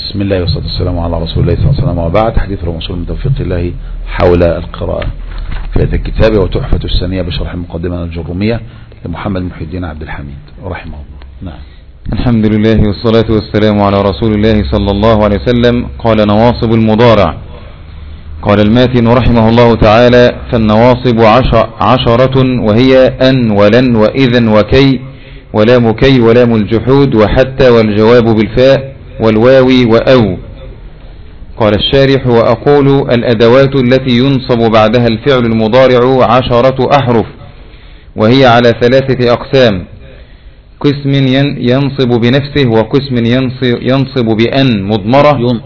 بسم الله والصلاة والسلام على رسول الله صلى الله عليه وسلم، وبعد. حديث الموصول من توفيق الله حول القراءة في هذا الكتاب، وتحفة السنية بشرح المقدمة الجرمية لمحمد محي الدين عبد الحميد رحمه الله. نعم. الحمد لله والصلاة والسلام على رسول الله صلى الله عليه وسلم. قال نواصب المضارع. قال الماتن رحمه الله تعالى: فالنواصب 10 وهي أن ولن وإذن وكي ولام كي ولام الجحود وحتى والجواب بالفاء والواو وأو. قال الشارح: وأقول الأدوات التي ينصب بعدها الفعل المضارع 10 أحرف، وهي على 3 أقسام: قسم ينصب بنفسه، وقسم ينصب بأن مضمرة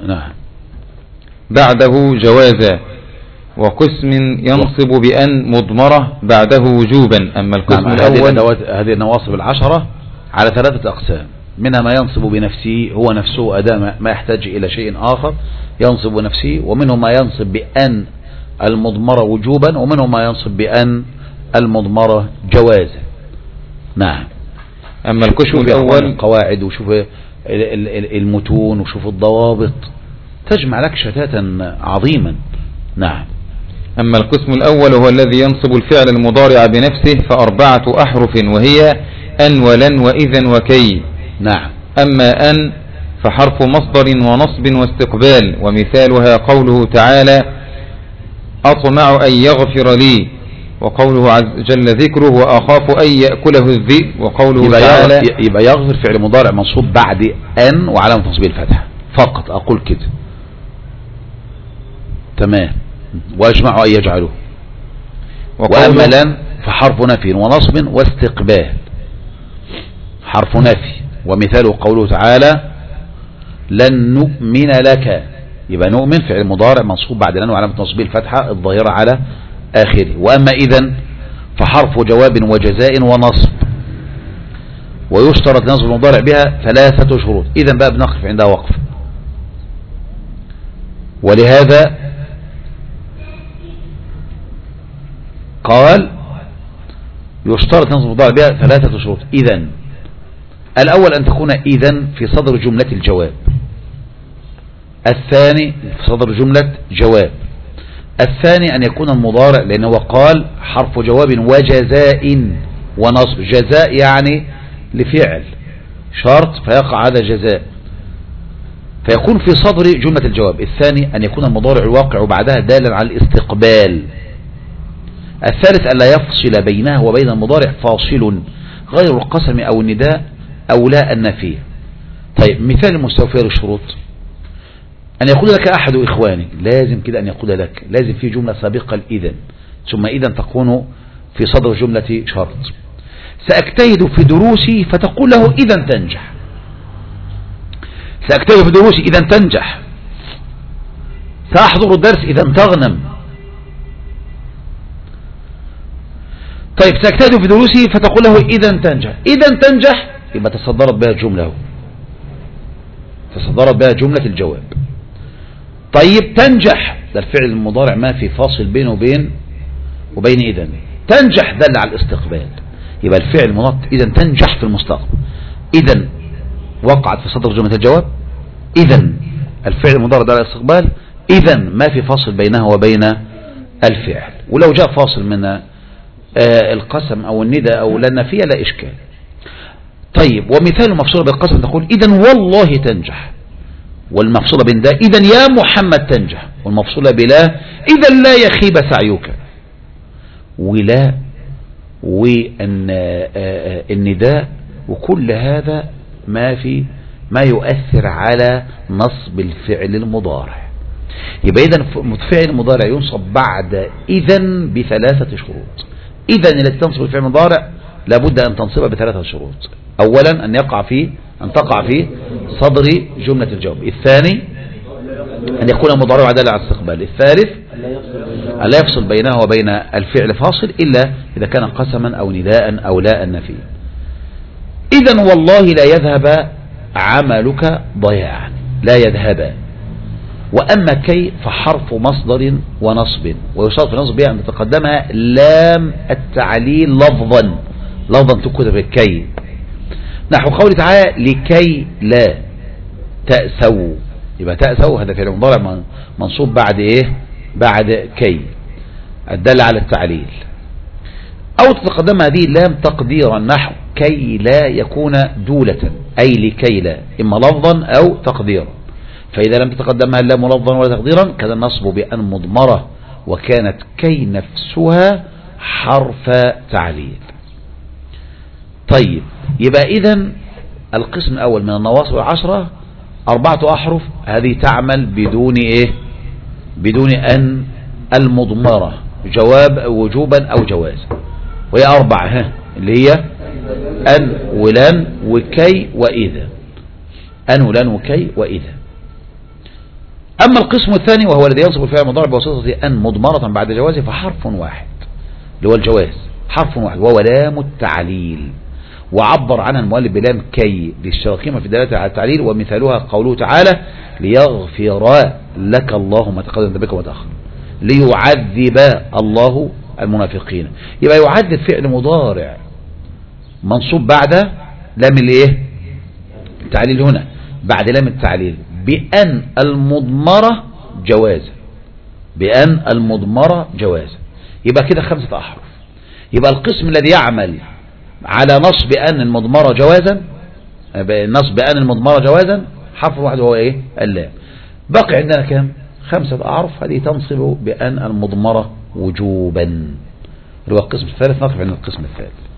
بعده جوازا، وقسم ينصب بأن مضمرة بعده وجوبا. أما القسم الأول، هذه النواصب 10 على 3 أقسام: منها ما ينصب بنفسه، هو نفسه أداة ما يحتاج إلى شيء آخر ينصب نفسه، ومنه ما ينصب بأن المضمرة وجوبا، ومنه ما ينصب بأن المضمرة جوازا. نعم. أما القسم الأول، القواعد وشوف المتون وشوف الضوابط، تجمع لك شتاتا عظيما. نعم. أما القسم الأول هو الذي ينصب الفعل المضارع بنفسه ف4 أحرف، وهي أن ولن وإذن وكي. نعم. أما أن فحرف مصدر ونصب واستقبال، ومثالها قوله تعالى: أطمع أن يغفر لي، وقوله عز جل ذكره: وأخاف أن يأكله الذئب، وقوله تعالى. يبقى يغفر فعل مضارع منصوب بعد أن وعلامة تصبيه الفتحة فقط، أقول كده. تمام. ويجمع أن يجعله. وأما لن فحرف نفي ونصب واستقبال، حرف نفي، ومثاله قوله تعالى: لن نؤمن لك. يبقى نؤمن فعل مضارع منصوب بعد لن وعلامة تصبيه الفتحة الظاهرة على آخره. وأما إذن فحرف جواب وجزاء ونصب، ويشترط نصب المضارع بها 3 شروط. إذن بقى بنقف عندها وقف، ولهذا قال يشترط نصب المضارع بها 3 شروط. إذن الأول أن تكون إذن في صدر جملة الجواب، الثاني في صدر جملة جواب، الثاني أن يكون المضارع، لأنه قال حرف جواب وجزاء ونصب. جزاء يعني لفعل شرط فيقع هذا جزاء، فيكون في صدر جملة الجواب. الثاني أن يكون المضارع الواقع بعدها دالا على الاستقبال. الثالث أن لا يفصل بينها وبين المضارع فاصل غير القسم أو النداء أو لا النفي. طيب، مثال المستوفية للشروط: أن يقول لك أحد إخوانك، لازم كده أن يقول لك، لازم في جملة سابقة الإذن، ثم إذن تكون في صدر جملة شرط. سأجتهد في دروسي، فتقول له إذن تنجح. سأجتهد في دروسي إذن تنجح. سأحضر الدرس إذن تغنم. طيب، سأجتهد في دروسي، فتقول له إذن تنجح. إذن تنجح يبقى تصدرت بها الجملة، تصدرت بها جملة الجواب. طيب، تنجح ده الفعل المضارع ما في فاصل بينه وبين إذن. تنجح دل على الاستقبال، يبقى الفعل المضارع إذن تنجح في المستقبل. إذن وقعت في صدر جملة الجواب. إذن الفعل المضارع دل على الاستقبال. إذن ما في فاصل بينها وبين الفعل. ولو جاء فاصل من القسم أو النداء أو لا النفي لا إشكال. طيب، ومثال مفصولة بالقسم تقول إذن والله تنجح، والمفصولة بالنداء إذن يا محمد تنجح، والمفصولة بلا إذن لا يخيب سعيك. ولا والنداء وكل هذا ما يؤثر على نصب الفعل المضارع. يبقى إذن فعل المضارع ينصب بعد إذن ب3 شروط. إذن التي تنصب الفعل المضارع لابد أن تنصبها ب3 شروط. أولا أن تقع في صدر جملة الجواب. الثاني أن يكون المضارع دال على الاستقبال. الثالث أن لا يفصل بينه وبين الفعل فاصل إلا إذا كان قسما أو نداء أو لا النفي. إذن والله لا يذهب عملك ضياعا، لا يذهب. وأما كي فحرف مصدر ونصب، ويشترط في النصب بها أن تتقدمها لام التعليل لفظا تكتب كي، نحو قوله تعالى: لكي لا تأسوا، يبقى تأسوا هذا فعل مضارع منصوب بعد ايه؟ بعد كي الدل على التعليل، او تتقدم هذه اللام تقديرا نحو كي لا يكون دولة، اي لكي لا، اما لفظا او تقديرا. فاذا لم تتقدمها اللام لفظا ولا تقديرا كان النصب بأن مضمرة، وكانت كي نفسها حرف تعليل. طيب يبقى اذا القسم الاول من النواصب 10 4 أحرف، هذه تعمل بدون ايه؟ بدون ان المضمرة جواب وجوبا او جوازا، وهي 4 اللي هي ان ولن وكي واذا، ان ولن وكي واذا. اما القسم الثاني وهو الذي ينصب الفعل المضارع بواسطة ان مضمرة بعد جوازه فحرف واحد اللي هو الجواز، حرف واحد وهو لام التعليل، وعبر عنها المؤلف بلام كي للشرقيمة في الدلالة على التعليل، ومثالها قوله تعالى ليغفر لك الله ما تقدم ذنبك وما تأخر، ليعذب الله المنافقين. يبقى يعذب فعل مضارع منصوب بعد لام الايه؟ التعليل، هنا بعد لام التعليل بأن المضمرة جوازا، بأن المضمرة جوازا. يبقى كده 5 أحرف. يبقى القسم الذي يعمل على نصب أن المضمرة جوازا، نصب أن المضمرة جوازا حرف واحد وهو ايه؟ اللام. بقي عندنا كام؟ 5 أحرف، هذه تنصب بأن المضمرة وجوبا، اللي هو القسم الثالث. نقف عند القسم الثالث.